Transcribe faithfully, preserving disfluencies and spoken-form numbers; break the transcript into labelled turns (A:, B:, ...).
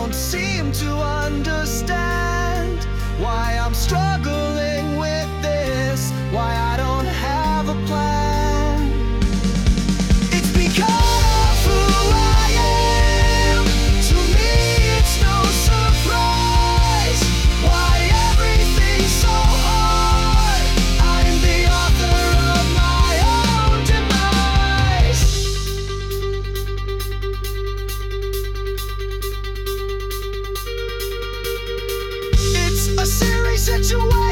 A: don't seem to understand why I'm struggling with this, why I don't have a plan. It's because of who I am. To me it's no surprise why everything's so hard. I'm the author of my own demise. It's a serious situation.